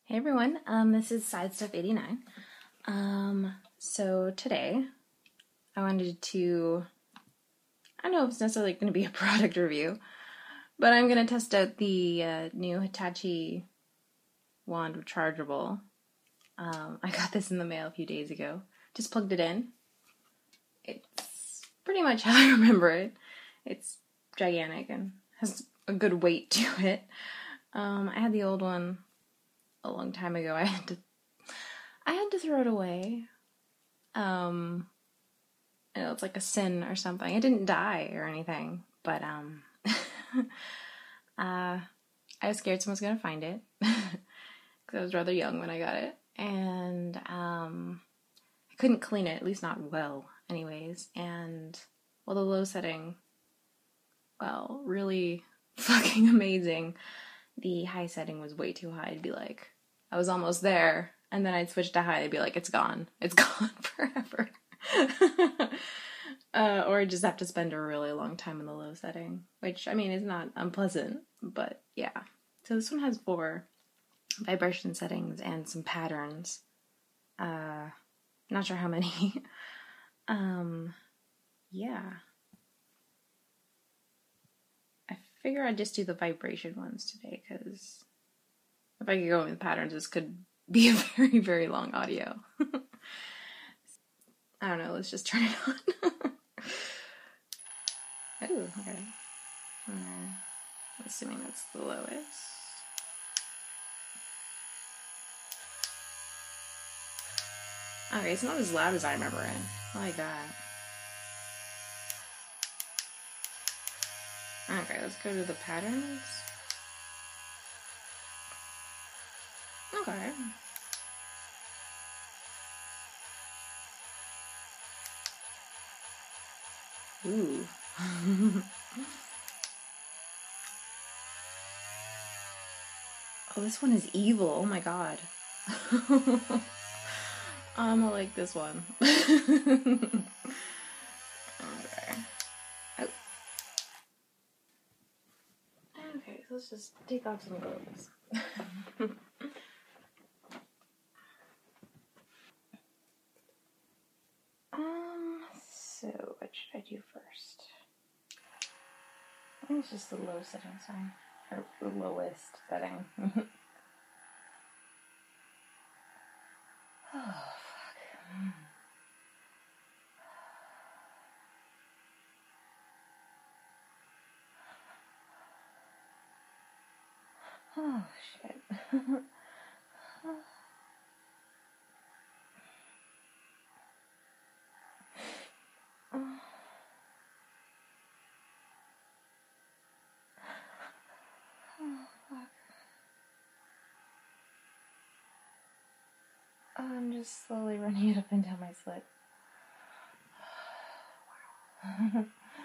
Hey everyone, this is Side Stuff 89. So today I wanted to, I don't know if it's necessarily going to be a product review, but I'm going to test out the new Hitachi wand rechargeable. I got this in the mail a few days ago. Just plugged it in. It's pretty much how I remember it. It's gigantic and has a good weight to it. I had the old one a long time ago. I had to throw it away. It's like a sin or something. It didn't die or anything, but I was scared someone was gonna find it because I was rather young when I got it, and I couldn't clean it, at least not well, anyways. And the low setting, really fucking amazing. The high setting was way too high. I'd be like, I was almost there, and then I'd switch to high. I'd be like, it's gone forever. Or I just have to spend a really long time in the low setting, which, I mean, is not unpleasant, but yeah. So this one has 4 vibration settings and some patterns. Not sure how many. Yeah. I figure I'd just do the vibration ones today, because if I could go with patterns, this could be a very, very long audio. I don't know, let's just turn it on. Oh, okay. I'm assuming that's the lowest. Okay, it's not as loud as I remember it. I like that. Okay, let's go to the patterns. Okay. Ooh. Oh, this one is evil. Oh my god. I'm gonna like this one. Okay. Oh. Okay, so let's just take off some clothes. So what should I do first? I think it's just the low setting sign. Or the lowest setting. Oh, fuck. Oh, shit. I'm just slowly running it up and down my slit. Wow.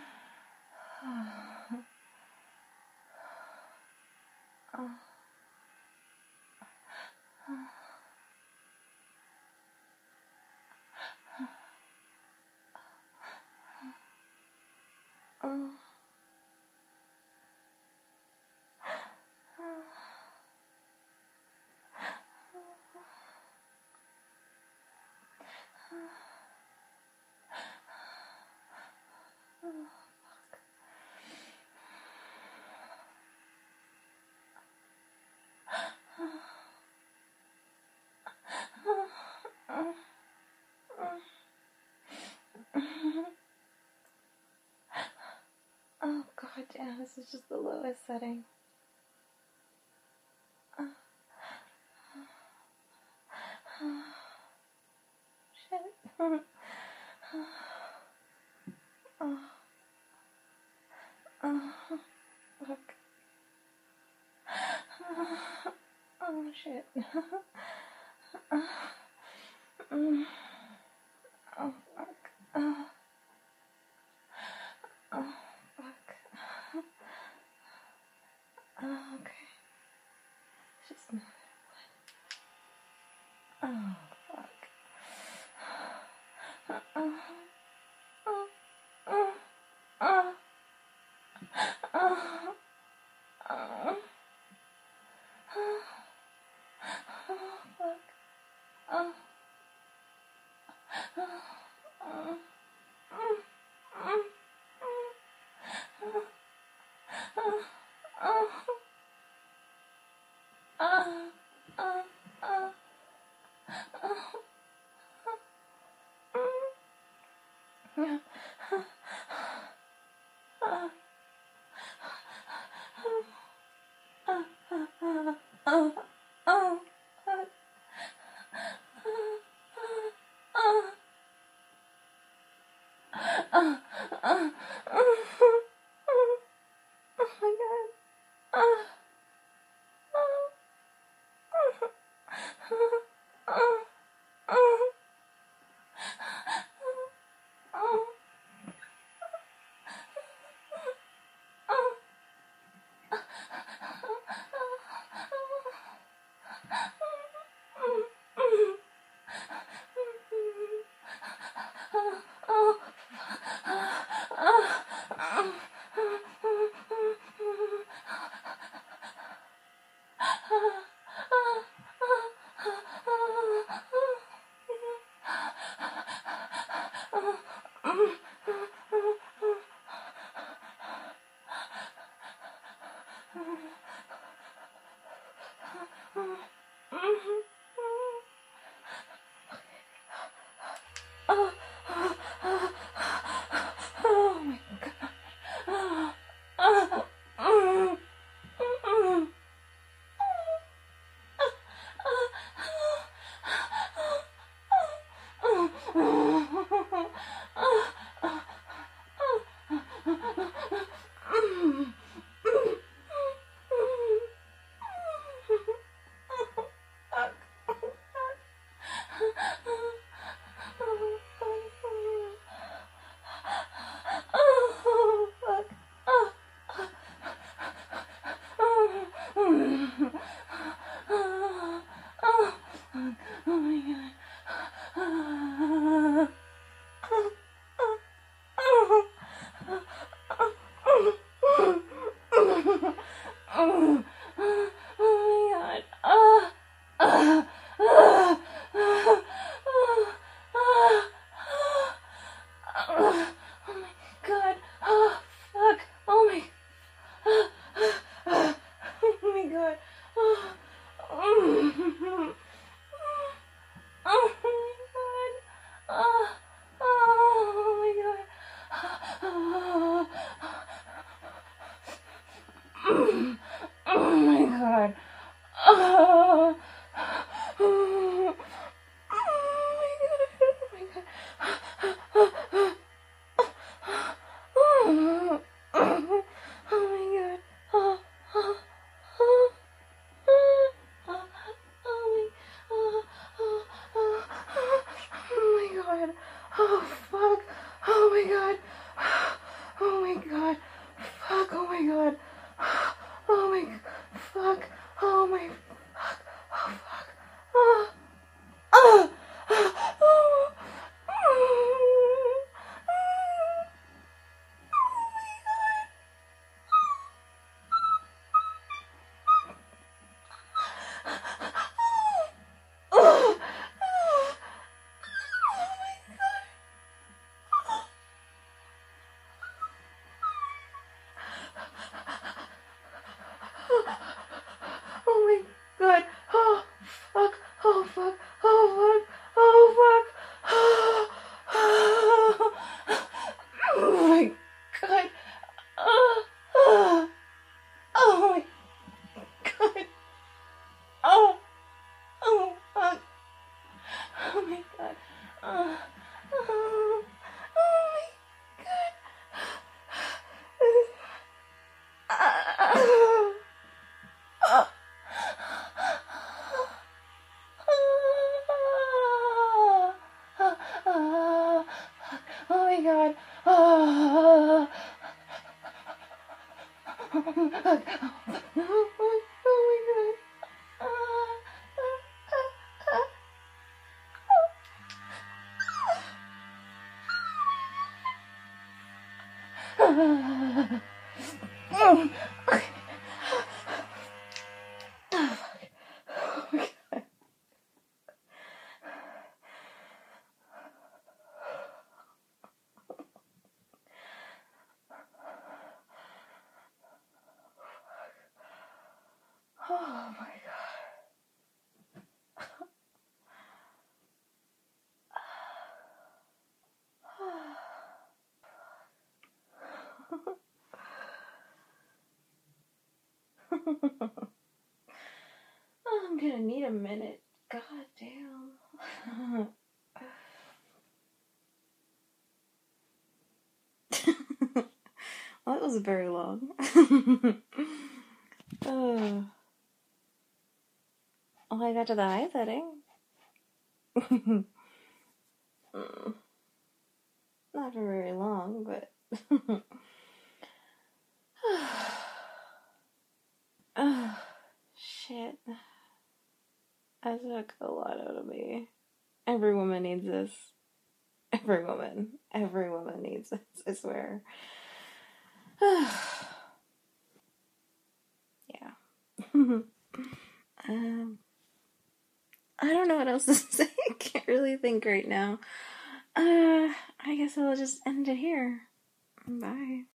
Oh god damn, this is just the lowest setting. Shit. Fuck. Oh shit. Oh fuck. Oh fuck. Okay. Just move it. Oh fuck. Oh, I'm gonna need a minute. God damn. Well, that was very long. Oh. Well, I got to the high setting. Not for very long, but... Oh, shit. That took a lot out of me. Every woman needs this. Every woman needs this, I swear. Yeah. I don't know what else to say. I can't really think right now. I guess I'll just end it here. Bye.